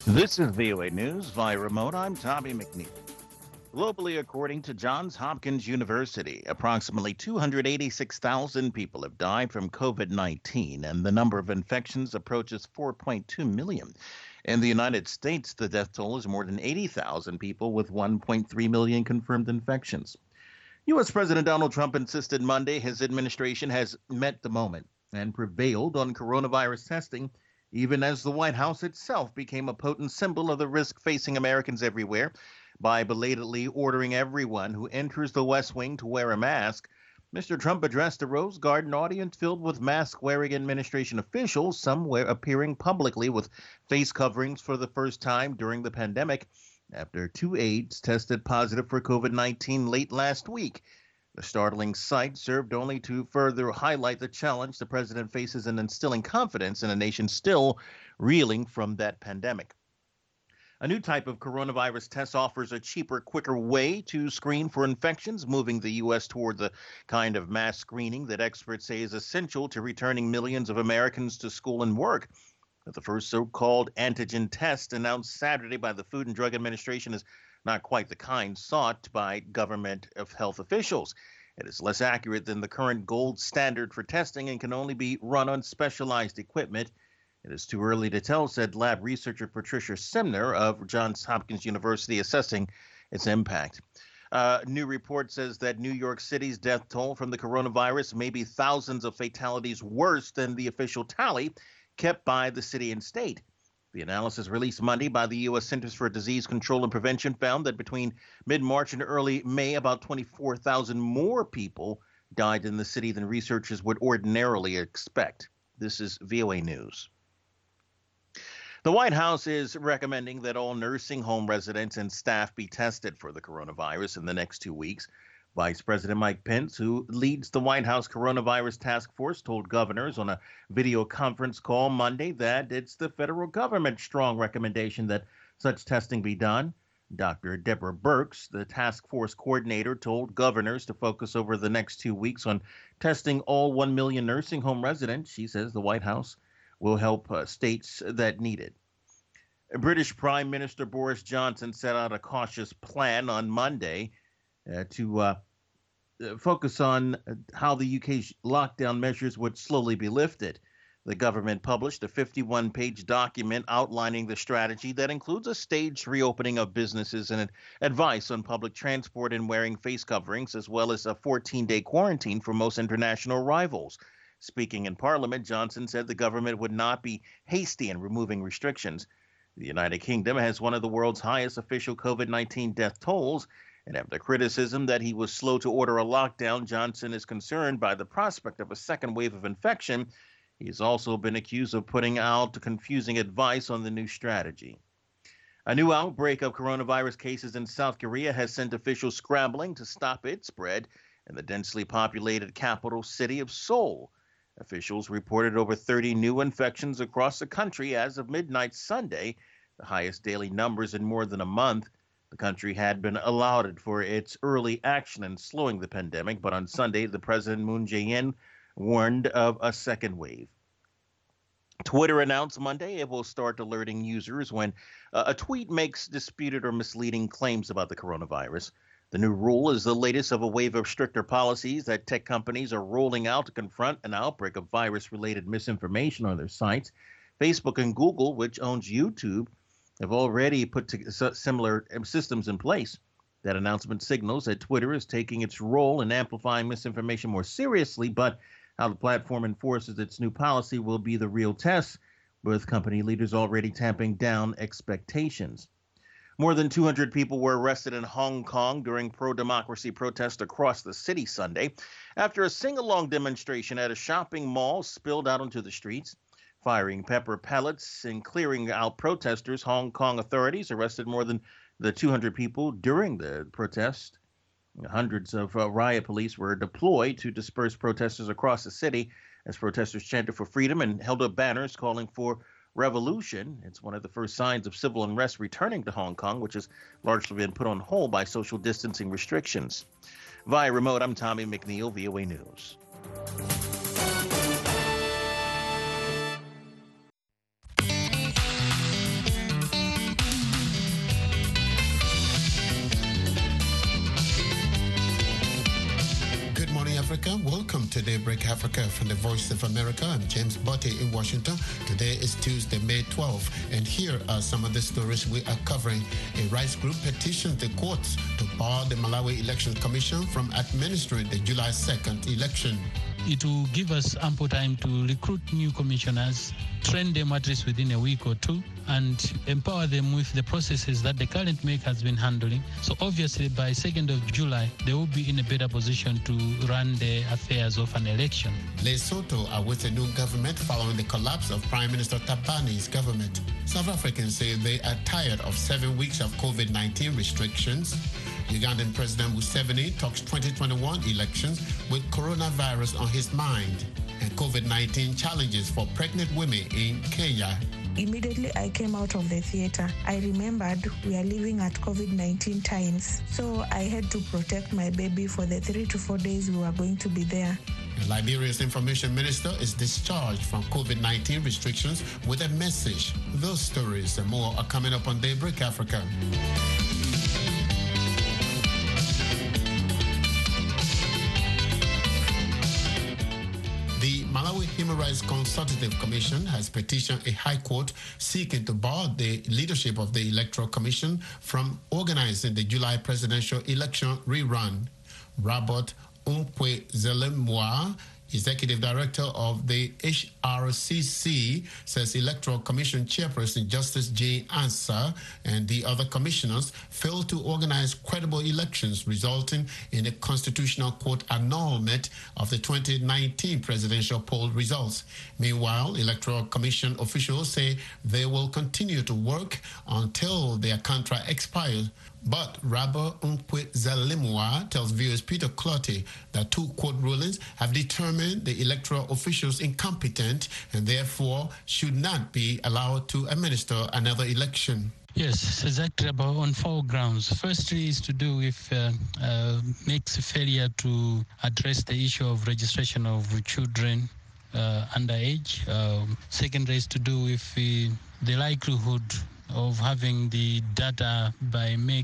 This is VOA News via remote. I'm Tommy McNeil. Globally, according to Johns Hopkins University, approximately 286,000 people have died from COVID 19, and the number of infections approaches 4.2 million. In the United States, the death toll is more than 80,000 people, with 1.3 million confirmed infections. U.S. President Donald Trump insisted Monday his administration has met the moment and prevailed on coronavirus testing, even as the White House itself became a potent symbol of the risk facing Americans everywhere by belatedly ordering everyone who enters the West Wing to wear a mask. Mr. Trump addressed a Rose Garden audience filled with mask-wearing administration officials, some appearing publicly with face coverings for the first time during the pandemic after two aides tested positive for COVID-19 late last week. The startling sight served only to further highlight the challenge the president faces in instilling confidence in a nation still reeling from that pandemic. A new type of coronavirus test offers a cheaper, quicker way to screen for infections, moving the U.S. toward the kind of mass screening that experts say is essential to returning millions of Americans to school and work. The first so-called antigen test announced Saturday by the Food and Drug Administration is not quite the kind sought by government of health officials. It is less accurate than the current gold standard for testing and can only be run on specialized equipment. It is too early to tell, said lab researcher Patricia Simner of Johns Hopkins University, assessing its impact. A new report says that New York City's death toll from the coronavirus may be thousands of fatalities worse than the official tally kept by the city and state. The analysis released Monday by the U.S. Centers for Disease Control and Prevention found that between mid-March and early May, about 24,000 more people died in the city than researchers would ordinarily expect. This is VOA News. The White House is recommending that all nursing home residents and staff be tested for the coronavirus in the next 2 weeks. Vice President Mike Pence, who leads the White House Coronavirus Task Force, told governors on a video conference call Monday that it's the federal government's strong recommendation that such testing be done. Dr. Deborah Birx, the task force coordinator, told governors to focus over the next 2 weeks on testing all 1 million nursing home residents. She says the White House will help states that need it. British Prime Minister Boris Johnson set out a cautious plan on Monday to focus on how the UK's lockdown measures would slowly be lifted. The government published a 51-page document outlining the strategy that includes a staged reopening of businesses and advice on public transport and wearing face coverings, as well as a 14-day quarantine for most international arrivals. Speaking in Parliament, Johnson said the government would not be hasty in removing restrictions. The United Kingdom has one of the world's highest official COVID-19 death tolls, and after criticism that he was slow to order a lockdown, Johnson is concerned by the prospect of a second wave of infection. He has also been accused of putting out confusing advice on the new strategy. A new outbreak of coronavirus cases in South Korea has sent officials scrambling to stop its spread in the densely populated capital city of Seoul. Officials reported over 30 new infections across the country as of midnight Sunday, the highest daily numbers in more than a month. The country had been lauded for its early action in slowing the pandemic, but on Sunday, the President Moon Jae-in warned of a second wave. Twitter announced Monday it will start alerting users when a tweet makes disputed or misleading claims about the coronavirus. The new rule is the latest of a wave of stricter policies that tech companies are rolling out to confront an outbreak of virus-related misinformation on their sites. Facebook and Google, which owns YouTube, have already put similar systems in place. That announcement signals that Twitter is taking its role in amplifying misinformation more seriously, but how the platform enforces its new policy will be the real test, with company leaders already tamping down expectations. More than 200 people were arrested in Hong Kong during pro-democracy protests across the city Sunday after a sing-along demonstration at a shopping mall spilled out onto the streets. Firing pepper pellets and clearing out protesters, Hong Kong authorities arrested more than the 200 people during the protest. Hundreds of riot police were deployed to disperse protesters across the city as protesters chanted for freedom and held up banners calling for revolution. It's one of the first signs of civil unrest returning to Hong Kong, which has largely been put on hold by social distancing restrictions. Via remote, I'm Tommy McNeil, VOA News. Africa. Welcome to Daybreak Africa from the Voice of America. I'm James Botte in Washington. Today is Tuesday, May 12th, and here are some of the stories we are covering. A rights group petitioned the courts to bar the Malawi Election Commission from administering the July 2nd election. It will give us ample time to recruit new commissioners, train them at least within a week or two, and empower them with the processes that the current MAC has been handling. So obviously by 2nd of July, they will be in a better position to run the affairs of an election. Lesotho awaits a new government following the collapse of Prime Minister Tabani's government. South Africans say they are tired of 7 weeks of COVID-19 restrictions. Ugandan President Museveni talks 2021 elections with coronavirus on his mind, and COVID-19 challenges for pregnant women in Kenya. Immediately I came out of the theater, I remembered we are living at COVID-19 times. So I had to protect my baby for the 3 to 4 days we were going to be there. Liberia's information minister is discharged from COVID-19 restrictions with a message. Those stories and more are coming up on Daybreak Africa. The Malawi Human Rights Consultative Commission has petitioned a high court seeking to bar the leadership of the Electoral Commission from organizing the July presidential election rerun. Robert Umkwe-Zelemwa, Executive Director of the HRCC, says Electoral Commission Chairperson Justice Jane Ansah and the other commissioners failed to organize credible elections, resulting in a Constitutional Court annulment of the 2019 presidential poll results. Meanwhile, Electoral Commission officials say they will continue to work until their contract expires. But Rabba Umkwe-Zelemwa tells viewers Peter Clotty that 2 court rulings have determined the electoral officials incompetent and therefore should not be allowed to administer another election. Yes, exactly, about on 4 grounds. Firstly is to do with MAC's failure to address the issue of registration of children underage. Secondly is to do with the likelihood of having the data by MAC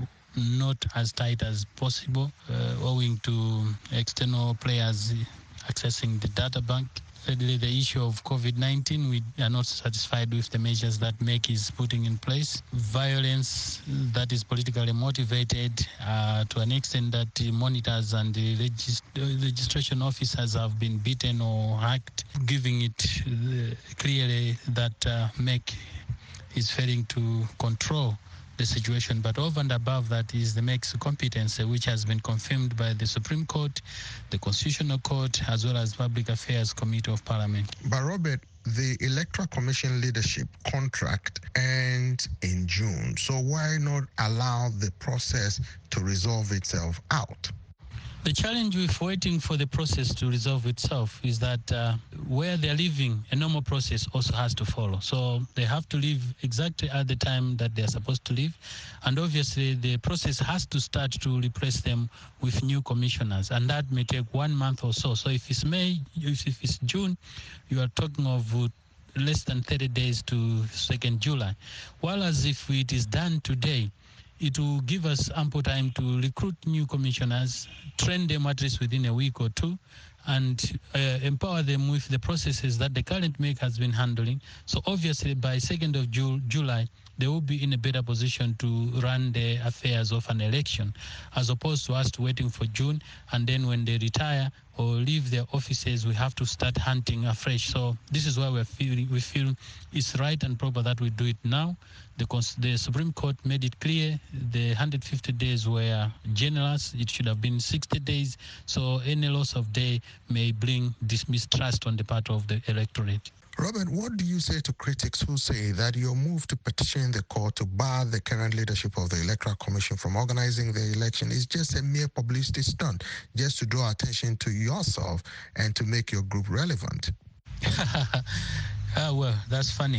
not as tight as possible, owing to external players accessing the data bank. Thirdly, the issue of COVID-19, we are not satisfied with the measures that MAC is putting in place. Violence that is politically motivated to an extent that the monitors and the registration officers have been beaten or hacked, giving it clearly that MAC is failing to control the situation. But over and above that is the MAC's competence, which has been confirmed by the Supreme Court, the Constitutional Court, as well as Public Affairs Committee of Parliament. But Robert, the Electoral Commission leadership contract ends in June. So why not allow the process to resolve itself out? The challenge with waiting for the process to resolve itself is that where they're leaving, a normal process also has to follow. So they have to leave exactly at the time that they're supposed to leave. And obviously the process has to start to replace them with new commissioners. And that may take 1 month or so. So if it's May, if it's June, you are talking of less than 30 days to 2nd July. While as if it is done today, it will give us ample time to recruit new commissioners, train them at least within a week or two, and empower them with the processes that the current MAC has been handling. So obviously by 2nd of July, they will be in a better position to run the affairs of an election, as opposed to us waiting for June, and then when they retire or leave their offices, we have to start hunting afresh. So this is why we feel it's right and proper that we do it now. The Supreme Court made it clear the 150 days were generous. It should have been 60 days. So any loss of day may bring mistrust on the part of the electorate. Robert, what do you say to critics who say that your move to petition the court to bar the current leadership of the Electoral Commission from organizing the election is just a mere publicity stunt, just to draw attention to yourself and to make your group relevant? Well, that's funny.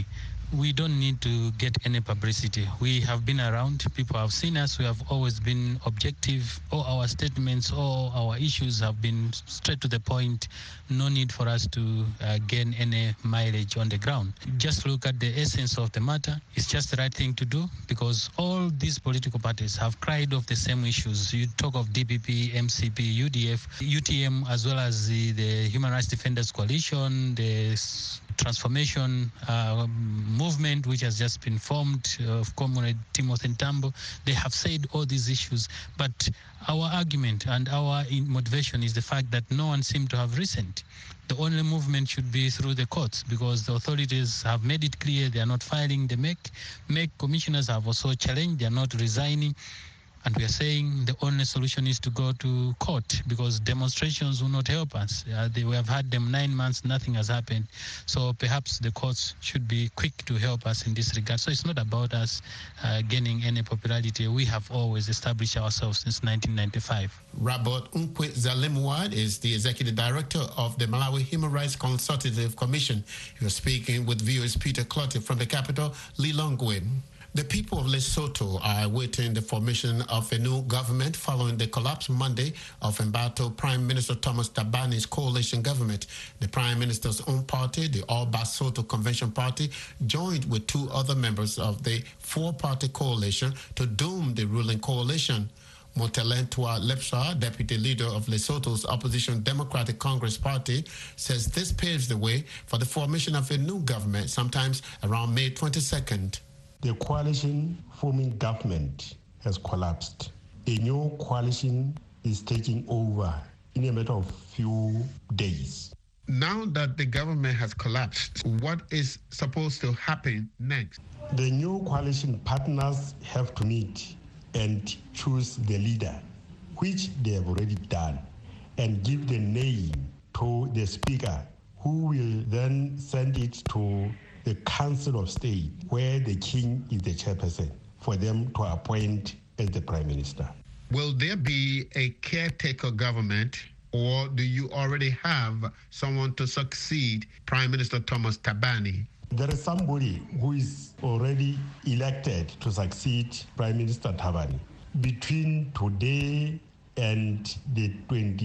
We don't need to get any publicity. We have been around. People have seen us. We have always been objective. All our statements, all our issues have been straight to the point. No need for us to gain any mileage on the ground. Just look at the essence of the matter. It's just the right thing to do because all these political parties have cried off the same issues. You talk of DPP, MCP, UDF, UTM, as well as the Human Rights Defenders Coalition, the transformation movement which has just been formed of Comrade Timothy Ntambo. They have said all these issues, but our argument and our motivation is the fact that no one seemed to have listened. The only movement should be through the courts because the authorities have made it clear they are not filing the MEC commissioners have also challenged, they are not resigning. And we are saying the only solution is to go to court because demonstrations will not help us. We have had them 9 months, nothing has happened. So perhaps the courts should be quick to help us in this regard. So it's not about us gaining any popularity. We have always established ourselves since 1995. Robert Unkwe Zalimwad is the executive director of the Malawi Human Rights Consultative Commission. He was speaking with viewers Peter Clottey from the capital, Lilongwe. The people of Lesotho are awaiting the formation of a new government following the collapse Monday of embattled Prime Minister Thomas Thabani's coalition government. The Prime Minister's own party, the All Basotho Convention Party, joined with two other members of the four-party coalition to doom the ruling coalition. Motelentwa Lepsa, deputy leader of Lesotho's opposition Democratic Congress Party, says this paves the way for the formation of a new government sometimes around May 22nd. The coalition forming government has collapsed. A new coalition is taking over in a matter of few days. Now that the government has collapsed, what is supposed to happen next? The new coalition partners have to meet and choose the leader, which they have already done, and give the name to the speaker, who will then send it to the Council of State, where the king is the chairperson, for them to appoint as the prime minister. Will there be a caretaker government, or do you already have someone to succeed Prime Minister Thomas Thabani? There is somebody who is already elected to succeed Prime Minister Thabani. Between today and the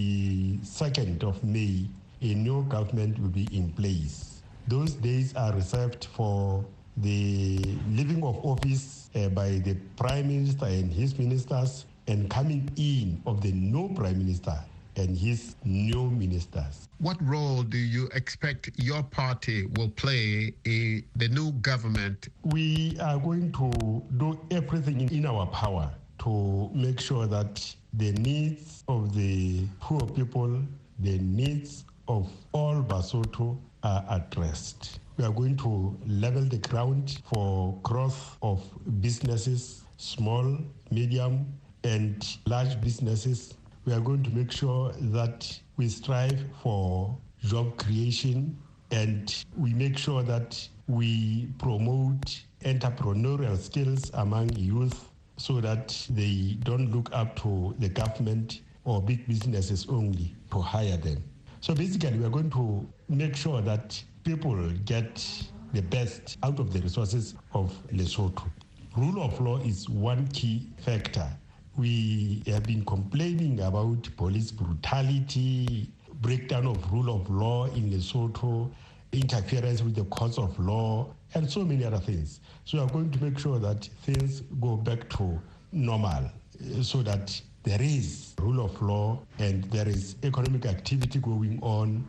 22nd of May, a new government will be in place. Those days are reserved for the leaving of office by the Prime Minister and his ministers and coming in of the new Prime Minister and his new ministers. What role do you expect your party will play in the new government? We are going to do everything in our power to make sure that the needs of the poor people, the needs of all Basotho are addressed. We are going to level the ground for growth of businesses, small, medium, and large businesses. We are going to make sure that we strive for job creation, and we make sure that we promote entrepreneurial skills among youth so that they don't look up to the government or big businesses only to hire them. So basically, we are going to make sure that people get the best out of the resources of Lesotho. Rule of law is one key factor. We have been complaining about police brutality, breakdown of rule of law in Lesotho, interference with the courts of law, and so many other things. So we are going to make sure that things go back to normal so that there is rule of law and there is economic activity going on.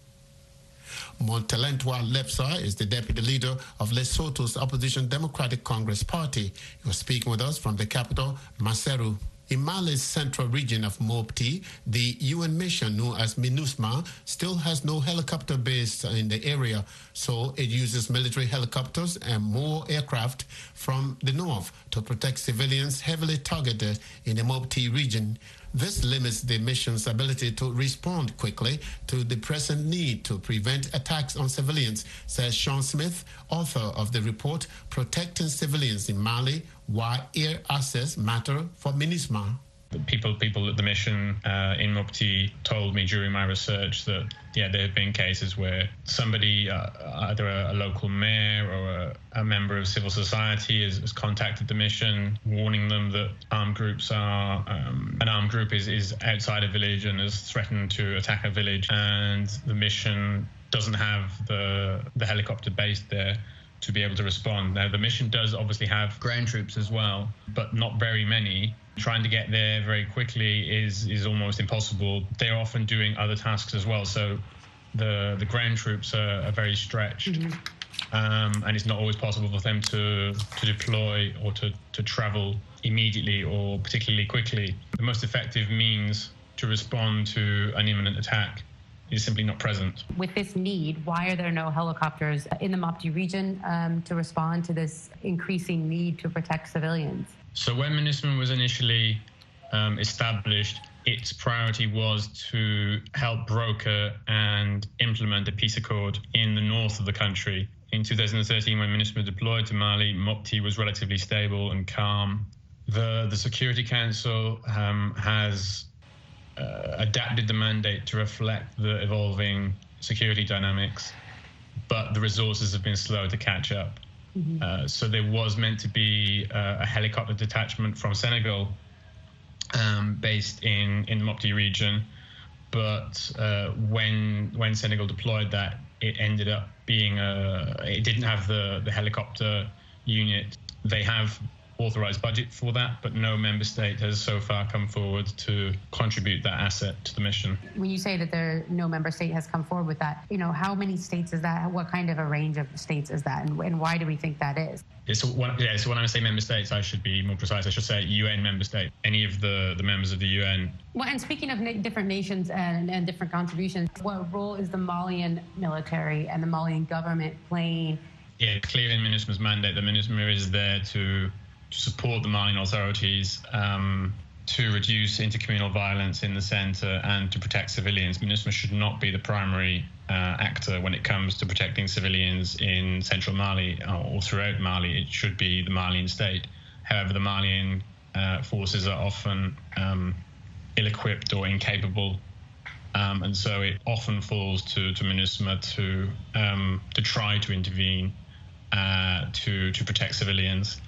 Motelentwa Lepsa is the deputy leader of Lesotho's opposition Democratic Congress Party. He was speaking with us from the capital, Maseru. In Mali's central region of Mopti, the UN mission known as MINUSMA still has no helicopter base in the area, so it uses military helicopters and more aircraft from the north to protect civilians heavily targeted in the Mopti region. This limits the mission's ability to respond quickly to the present need to prevent attacks on civilians, says Sean Smith, author of the report Protecting Civilians in Mali, Why Air Access Matter for MINUSMA. The people at the mission in Mopti told me during my research that, there have been cases where somebody, either a local mayor or a member of civil society has contacted the mission, warning them that armed groups an armed group is outside a village and has threatened to attack a village, and the mission doesn't have the helicopter based there to be able to respond. Now, the mission does obviously have ground troops as well, but not very many. Trying to get there very quickly is almost impossible. They're often doing other tasks as well, so the ground troops are very stretched, and it's not always possible for them to deploy or to travel immediately or particularly quickly. The most effective means to respond to an imminent attack is simply not present. With this need, why are there no helicopters in the Mopti region to respond to this increasing need to protect civilians? So when MINUSMA was initially established, its priority was to help broker and implement a peace accord in the north of the country. In 2013, when MINUSMA deployed to Mali, Mopti was relatively stable and calm. The Security Council has adapted the mandate to reflect the evolving security dynamics, but the resources have been slow to catch up. So there was meant to be a helicopter detachment from Senegal based in the Mopti region, but when Senegal deployed that, it ended up being it didn't have the helicopter unit. They have authorized budget for that, but no member state has so far come forward to contribute that asset to the mission. When you say that no member state has come forward with that, how many states is that? What kind of a range of states is that, and why do we think that is? So when I say member states, I should be more precise. I should say UN member state, any of the members of the UN. Well, and speaking of different nations and different contributions, what role is the Malian military and the Malian government playing? Yeah, clear in MINUSMA's mandate, the MINUSMA is there to support the Malian authorities to reduce intercommunal violence in the centre and to protect civilians. MINUSMA should not be the primary actor when it comes to protecting civilians in central Mali or throughout Mali. It should be the Malian state. However, the Malian forces are often ill-equipped or incapable, and so it often falls to MINUSMA to try to intervene to protect civilians.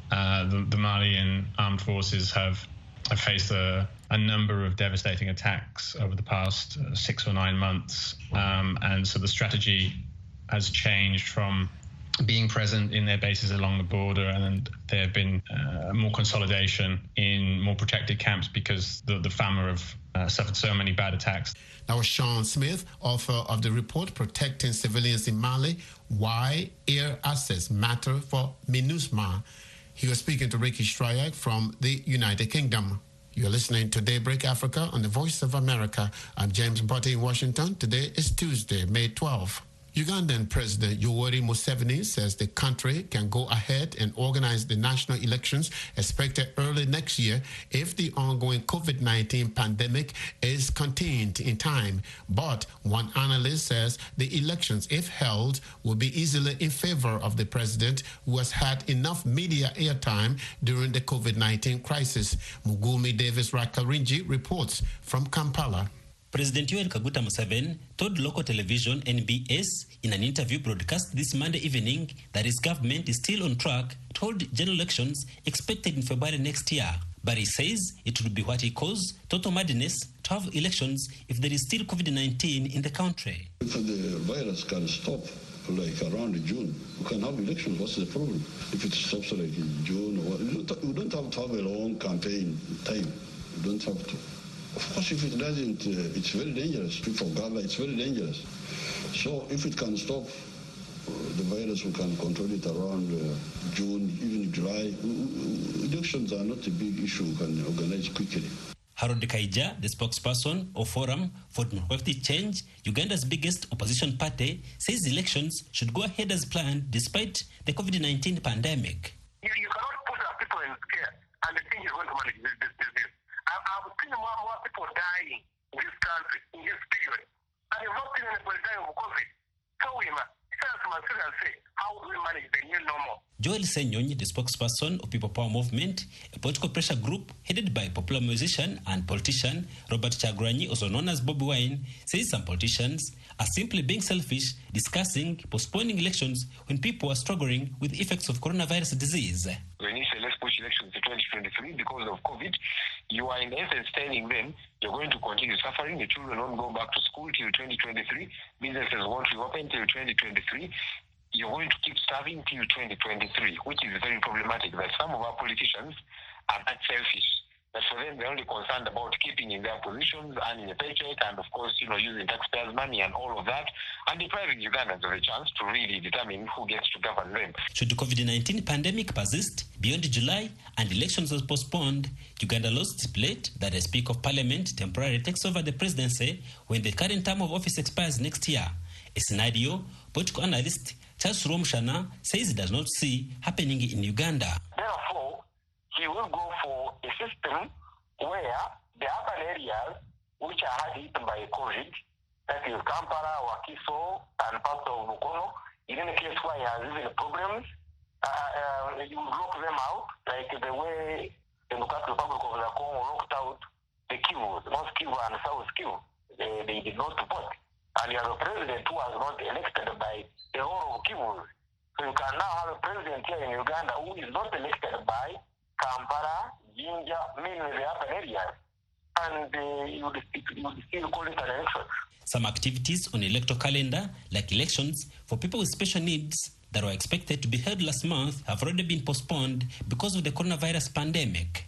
The Malian armed forces have faced a number of devastating attacks over the past 6 or 9 months, and so the strategy has changed from being present in their bases along the border, and there have been more consolidation in more protected camps because the FAMA have suffered so many bad attacks. That was Sean Smith, author of the report Protecting Civilians in Mali, Why Air Assets Matter for MINUSMA. He was speaking to Ricky Stryak from the United Kingdom. You're listening to Daybreak Africa on the Voice of America. I'm James Botte in Washington. Today is Tuesday, May 12th. Ugandan President Yoweri Museveni says the country can go ahead and organize the national elections expected early next year if the ongoing COVID-19 pandemic is contained in time. But one analyst says the elections, if held, will be easily in favor of the president, who has had enough media airtime during the COVID-19 crisis. Mugumi Davis Rakarinji reports from Kampala. President Yoweri Kaguta Museveni told local television NBS in an interview broadcast this Monday evening that his government is still on track to hold general elections expected in February next year. But he says it would be what he calls total madness to have elections if there is still COVID-19 in the country. If the virus can stop like around June, we can have elections. What's the problem? If it stops like in June, we don't have to have a long campaign time. We don't have to. Of course, if it doesn't, it's very dangerous. People gather, it's very dangerous. So if it can stop the virus, we can control it around June, even July. Elections are not a big issue. We can organize quickly. Harold Kaija, the spokesperson of Forum for Democratic Change, Uganda's biggest opposition party, says elections should go ahead as planned despite the COVID-19 pandemic. You cannot put our people in scare and think you're going to manage this. I've seen more people dying in this country in this period. And you've not seen anybody dying of COVID. So Salesman will say, how will we manage the new normal? Joel Senyonyi, the spokesperson of People Power Movement, a political pressure group headed by popular musician and politician Robert Kyagulanyi, also known as Bobi Wine, says some politicians are simply being selfish, discussing postponing elections when people are struggling with the effects of coronavirus disease. When you say let's push elections to 2023 because of COVID, you are in essence telling them you're going to continue suffering. The children won't go back to school till 2023. Businesses won't reopen till 2023. You're going to keep starving till 2023, which is very problematic. That some of our politicians are that selfish. That for them, they're only concerned about keeping in their positions, earning a paycheck, and of course, using taxpayers' money and all of that, and depriving Ugandans of a chance to really determine who gets to govern them. Should the COVID-19 pandemic persist beyond July and elections are postponed, Uganda laws stipulate that a Speaker of Parliament temporarily takes over the presidency when the current term of office expires next year. A scenario political analyst Charles Romshana says he does not see happening in Uganda. Therefore, he will go for a system where the urban areas which are hard hit by COVID, that is Kampala, Wakiso, and parts of Bukono, in any case where he has even problems, you will lock them out, like the way the Democratic Republic of the Congo locked out the Kivu, North Kivu and South Kivu. They did not support. And you have a president who was not elected by the whole of Kivu. So you can now have a president here in Uganda who is not elected by Kampala, Jinja, mainly the urban areas. And you would still call it an election. Some activities on the electoral calendar, like elections for people with special needs that were expected to be held last month, have already been postponed because of the coronavirus pandemic.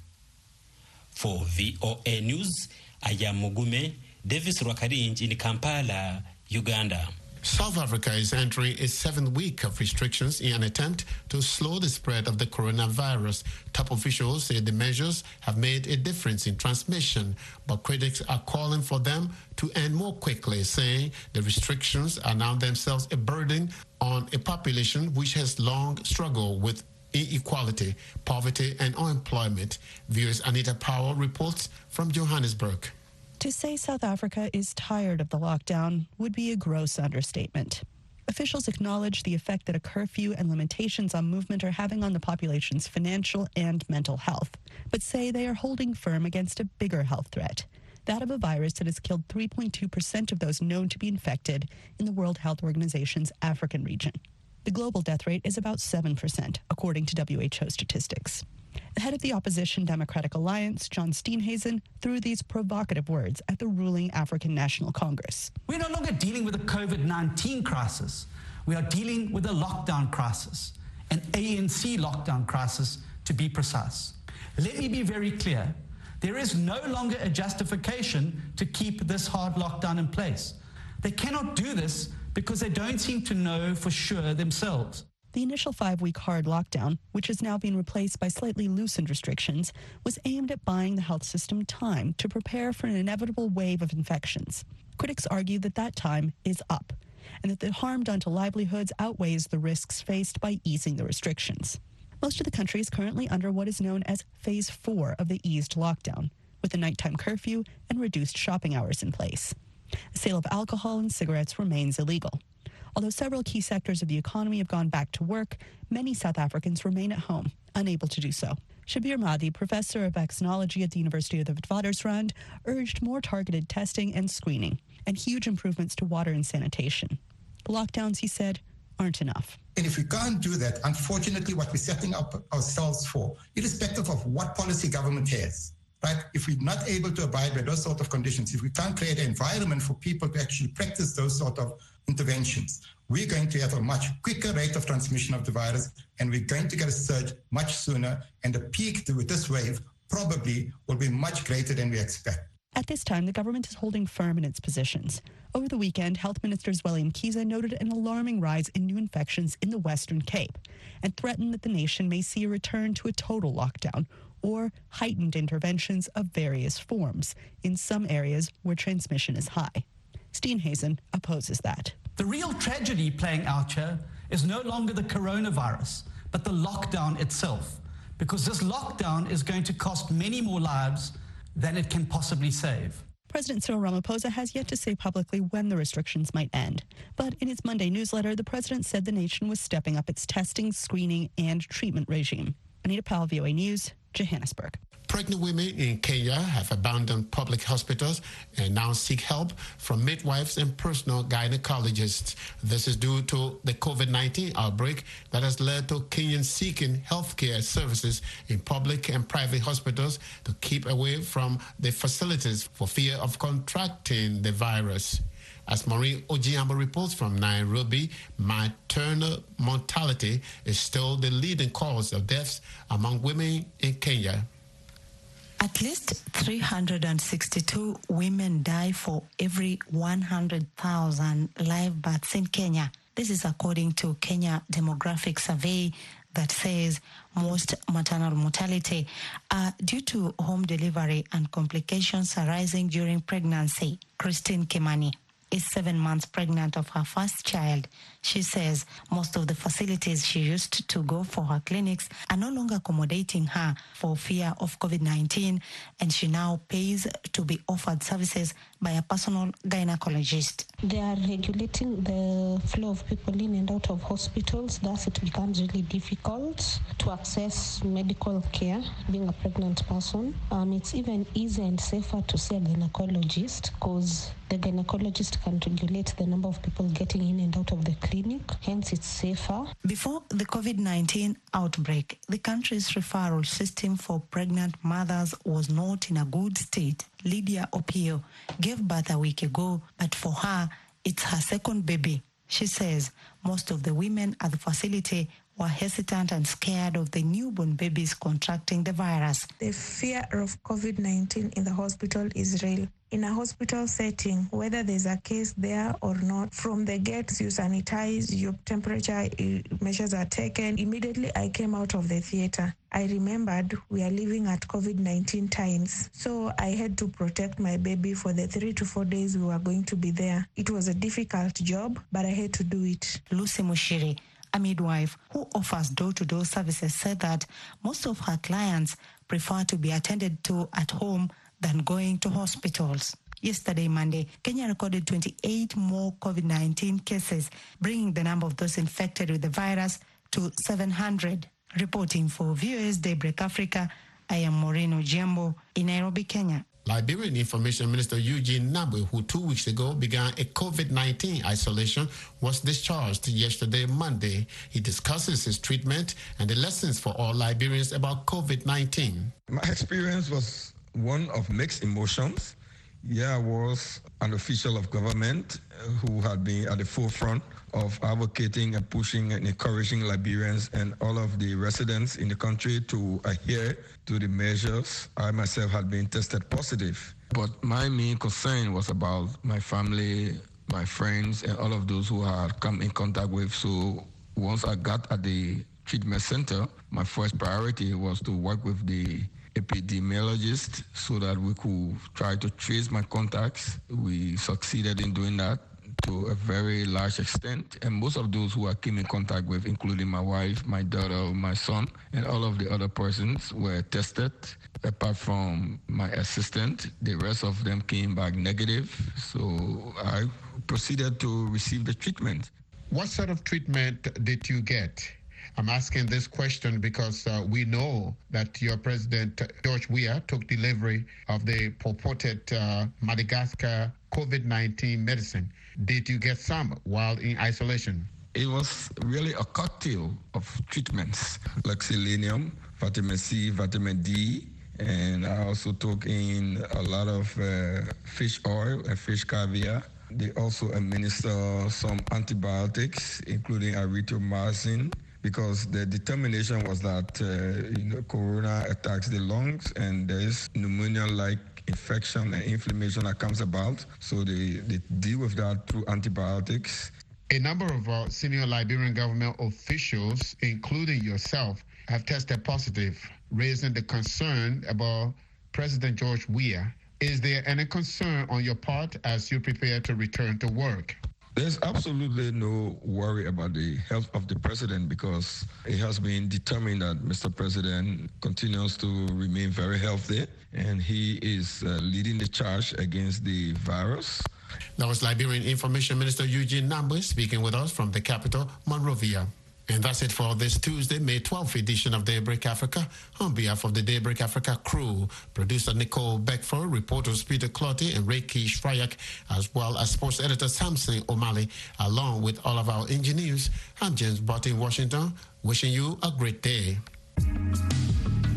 For VOA News, I am Mugume Davis Rwakarinj in Kampala, Uganda. South Africa is entering its 7th week of restrictions in an attempt to slow the spread of the coronavirus. Top officials say the measures have made a difference in transmission, but critics are calling for them to end more quickly, saying the restrictions are now themselves a burden on a population which has long struggled with inequality, poverty, and unemployment. Viewers Anita Powell reports from Johannesburg. To say South Africa is tired of the lockdown would be a gross understatement. Officials acknowledge the effect that a curfew and limitations on movement are having on the population's financial and mental health, but say they are holding firm against a bigger health threat, that of a virus that has killed 3.2% of those known to be infected in the World Health Organization's African region. The global death rate is about 7%, according to WHO statistics. The head of the opposition Democratic Alliance, John Steenhuisen, threw these provocative words at the ruling African National Congress. We're no longer dealing with a COVID-19 crisis. We are dealing with a lockdown crisis, an ANC lockdown crisis, to be precise. Let me be very clear. There is no longer a justification to keep this hard lockdown in place. They cannot do this because they don't seem to know for sure themselves. The initial 5-week hard lockdown, which has now been replaced by slightly loosened restrictions, was aimed at buying the health system time to prepare for an inevitable wave of infections. Critics argue that that time is up, and that the harm done to livelihoods outweighs the risks faced by easing the restrictions. Most of the country is currently under what is known as Phase 4 of the eased lockdown, with a nighttime curfew and reduced shopping hours in place. The sale of alcohol and cigarettes remains illegal. Although several key sectors of the economy have gone back to work, many South Africans remain at home, unable to do so. Shabir Mahdi, professor of vaccinology at the University of the Witwatersrand, urged more targeted testing and screening, and huge improvements to water and sanitation. The lockdowns, he said, aren't enough. And if we can't do that, unfortunately, what we're setting up ourselves for, irrespective of what policy government has, right? If we're not able to abide by those sort of conditions, if we can't create an environment for people to actually practice those sort of interventions, we're going to have a much quicker rate of transmission of the virus, and we're going to get a surge much sooner, and the peak with this wave probably will be much greater than we expect. At this time, the government is holding firm in its positions. Over the weekend, Health Minister Zweli Mkhize noted an alarming rise in new infections in the Western Cape and threatened that the nation may see a return to a total lockdown or heightened interventions of various forms in some areas where transmission is high. Steenhuisen opposes that. The real tragedy playing out here is no longer the coronavirus, but the lockdown itself, because this lockdown is going to cost many more lives than it can possibly save. President Cyril Ramaphosa has yet to say publicly when the restrictions might end. But in his Monday newsletter, the president said the nation was stepping up its testing, screening, and treatment regime. Anita Powell, VOA News, Johannesburg. Pregnant women in Kenya have abandoned public hospitals and now seek help from midwives and personal gynecologists. This is due to the COVID-19 outbreak that has led to Kenyans seeking healthcare services in public and private hospitals to keep away from the facilities for fear of contracting the virus. As Maureen Ojiambo reports from Nairobi, maternal mortality is still the leading cause of deaths among women in Kenya. At least 362 women die for every 100,000 live births in Kenya. This is according to Kenya Demographic Survey that says most maternal mortality are due to home delivery and complications arising during pregnancy. Christine Kimani is 7 months pregnant of her first child. She says most of the facilities she used to go for her clinics are no longer accommodating her for fear of COVID-19, and she now pays to be offered services by a personal gynecologist. They are regulating the flow of people in and out of hospitals. Thus, it becomes really difficult to access medical care being a pregnant person. It's even easier and safer to see a gynecologist because the gynecologist can regulate the number of people getting in and out of the clinic. Hence, it's safer. Before the COVID-19 outbreak, the country's referral system for pregnant mothers was not in a good state. Lydia Opio gave birth a week ago, but for her, it's her second baby. She says most of the women at the facility were hesitant and scared of the newborn babies contracting the virus. The fear of COVID-19 in the hospital is real. In a hospital setting, whether there's a case there or not, from the gates you sanitize, your temperature measures are taken. Immediately I came out of the theater. I remembered we are living at COVID-19 times, so I had to protect my baby for the 3 to 4 days we were going to be there. It was a difficult job, but I had to do it. Lucy Mushiri, a midwife who offers door-to-door services, said that most of her clients prefer to be attended to at home than going to hospitals. Yesterday, Monday, Kenya recorded 28 more COVID-19 cases, bringing the number of those infected with the virus to 700. Reporting for VOA's Daybreak Africa, I am Maureen Ojiambo in Nairobi, Kenya. Liberian Information Minister Eugene Nabwe, who 2 weeks ago began a COVID-19 isolation, was discharged yesterday, Monday. He discusses his treatment and the lessons for all Liberians about COVID-19. My experience was one of mixed emotions. I was an official of government who had been at the forefront of advocating and pushing and encouraging Liberians and all of the residents in the country to adhere to the measures. I myself had been tested positive. But my main concern was about my family, my friends, and all of those who I had come in contact with. So once I got at the treatment center, my first priority was to work with the epidemiologist so that we could try to trace my contacts. We succeeded in doing that to a very large extent. And most of those who I came in contact with, including my wife, my daughter, my son, and all of the other persons were tested. Apart from my assistant, the rest of them came back negative. So I proceeded to receive the treatment. What sort of treatment did you get? I'm asking this question because we know that your president, George Weah, took delivery of the purported Madagascar COVID-19 medicine. Did you get some while in isolation? It was really a cocktail of treatments like selenium, vitamin C, vitamin D, and I also took in a lot of fish oil and fish caviar. They also administer some antibiotics, including erythromycin, because the determination was that corona attacks the lungs and there is pneumonia-like infection and inflammation that comes about. So they deal with that through antibiotics. A number of senior Liberian government officials, including yourself, have tested positive, raising the concern about President George Weah. Is there any concern on your part as you prepare to return to work? There's absolutely no worry about the health of the president because it has been determined that Mr. President continues to remain very healthy and he is leading the charge against the virus. That was Liberian Information Minister Eugene Nambwe speaking with us from the capital, Monrovia. And that's it for this Tuesday, May 12th edition of Daybreak Africa. On behalf of the Daybreak Africa crew, producer Nicole Beckford, reporters Peter Clotty and Reiki Shrayak, as well as sports editor Samson O'Malley, along with all of our engineers, I'm James Bott in Washington, wishing you a great day.